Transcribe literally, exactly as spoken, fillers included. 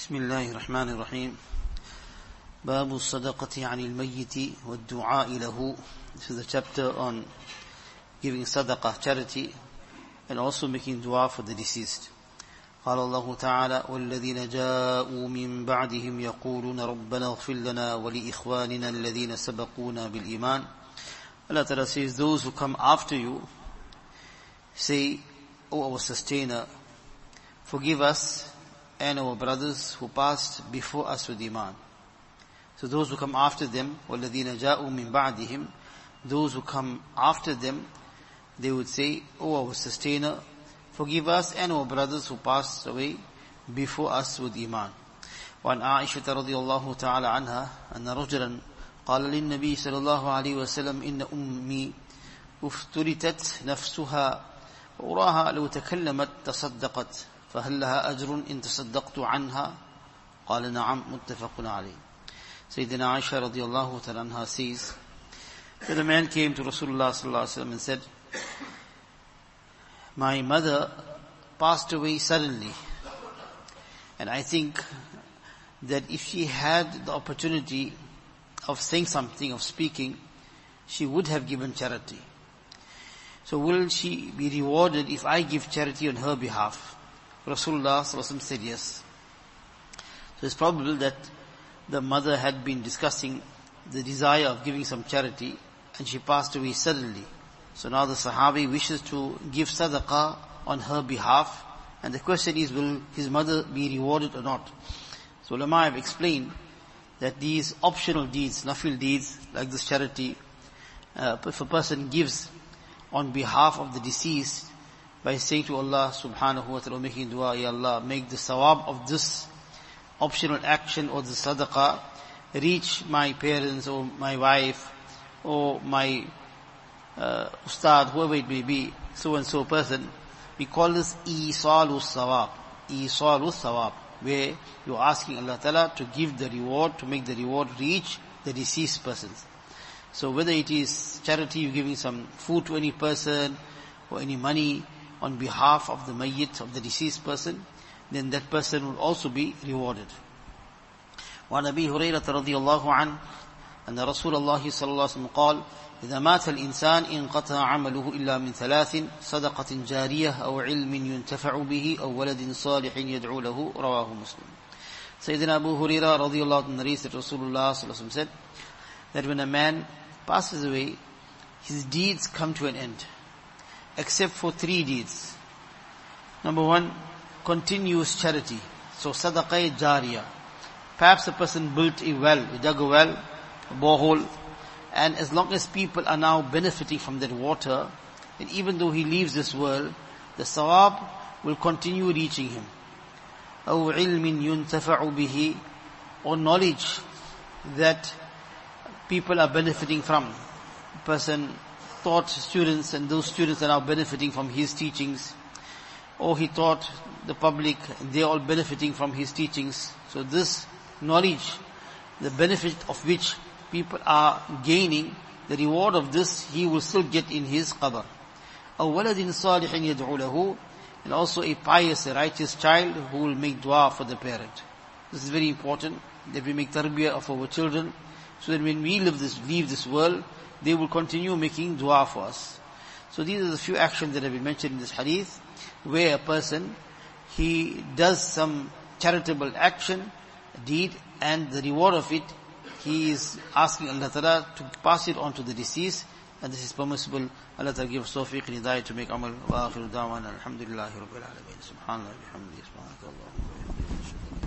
بسم الله الرحمن الرحيم. باب الصدقة عن الميت والدعاء له. This is the chapter on giving sadaqah, charity, and also making dua for the deceased. قال الله تعالى: والذين جاءوا من بعدهم يقولون ربنا اغفر لنا ولإخواننا الذين سبقونا بالإيمان. Allah Ta'ala says, those who come after you say, O our sustainer, forgive us and our brothers who passed before us with Iman. So those who come after them, وَالَّذِينَ جَاءُوا مِن بَعْدِهِمْ, those who come after them, they would say, O our sustainer, forgive us and our brothers who passed away before us with Iman. وعن عائشة رضي الله تعالى عنها أن رجلا قال للنبي صلى الله عليه وسلم إن أمي افترتت نفسها وأراها لو تكلمت تصدقت فهل لها أجر إن تصدقت عنها قال نعم متفق عليه. Sayyidina Aisha radiallahu ta'ala anha says that a man came to Rasulullah sallallahu alaihi wasallam and said, my mother passed away suddenly, and I think that if she had the opportunity of saying something, of speaking, she would have given charity. So will she be rewarded if I give charity on her behalf? Rasulullah sallallahu alaihi wasallam said yes. So it's probable that the mother had been discussing the desire of giving some charity and she passed away suddenly. So now the Sahabi wishes to give sadaqah on her behalf, and the question is, will his mother be rewarded or not? So ulama have explained that these optional deeds, nafil deeds, like this charity, uh, if a person gives on behalf of the deceased by saying to Allah subhanahu wa ta'ala, making dua, Ya Allah, make the sawab of this optional action or the sadaqah reach my parents or my wife or my uh, ustad, whoever it may be, so and so person. We call this isalu sawab, isalu sawab, where you're asking Allah Ta'ala to give the reward, to make the reward reach the deceased persons. So whether it is charity, you're giving some food to any person or any money on behalf of the mayyit, of the deceased person, then that person will also be rewarded. وعن أبي هريرة رضي الله عنه أن رسول الله صلى الله عليه وسلم قال: إذا مات الإنسان انقطع عمله إلا من ثلاث: صدقة جارية أو علم ينتفع به أو ولد صالح يدعو له. رواه مسلم. Sayyidina Abu Hurairah radiallahu anhu narrates that Rasulullah sallallahu alaihi wasallam said that when a man passes away, his deeds come to an end, except for three deeds. Number one, continuous charity. So sadaqah jariyah. Perhaps a person built a well, he dug a well, a borehole, and as long as people are now benefiting from that water, then even though he leaves this world, the sawab will continue reaching him. أو علم ينتفع به, or knowledge that people are benefiting from. A person taught students and those students are now benefiting from his teachings. Or he taught the public, they are all benefiting from his teachings. So this knowledge, the benefit of which people are gaining, the reward of this he will still get in his qabr. أو ولد صالح يدعو له, and also a pious, a righteous child who will make dua for the parent. This is very important, that we make tarbiyah of our children, so that when we leave this, leave this world, they will continue making dua for us. So these are the few actions that have been mentioned in this hadith, where a person, he does some charitable action, deed, and the reward of it, he is asking Allah Ta'ala to pass it on to the deceased, and this is permissible. Allah Ta'ala give us tawfiq and hidayah to make amal. Wa akhiru da'wana alhamdulillahi rabbil alameen. Subhanallah bihamdihi subhanaka Allahumma wa bihamdika.